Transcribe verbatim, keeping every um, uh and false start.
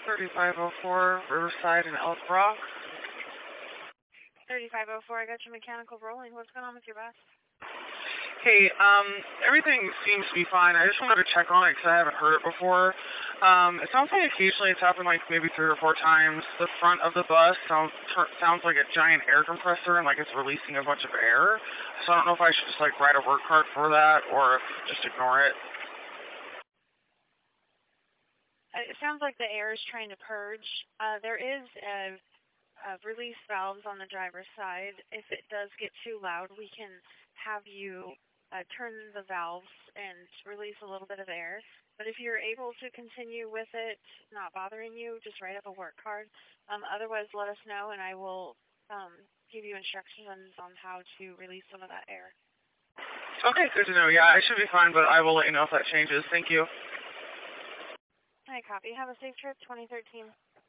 thirty-five oh four Riverside in Elk Rock. thirty-five oh four, I got your mechanical rolling. What's going on with your bus? Hey, um, everything seems to be fine. I just wanted to check on it because I haven't heard it before. Um, it sounds like occasionally it's happened like maybe three or four times. The front of the bus sounds sounds like a giant air compressor and like it's releasing a bunch of air. So I don't know if I should just like write a work card for that or just ignore it. It sounds like the air is trying to purge. Uh, there is a, a release valves on the driver's side. If it does get too loud, we can have you Uh, turn the valves and release a little bit of air. But if you're able to continue with it, not bothering you, just write up a work card. Um, otherwise, let us know, and I will um, give you instructions on how to release some of that air. Okay, good to know. Yeah, I should be fine, but I will let you know if that changes. Thank you. All right, copy. Have a safe trip, twenty thirteen.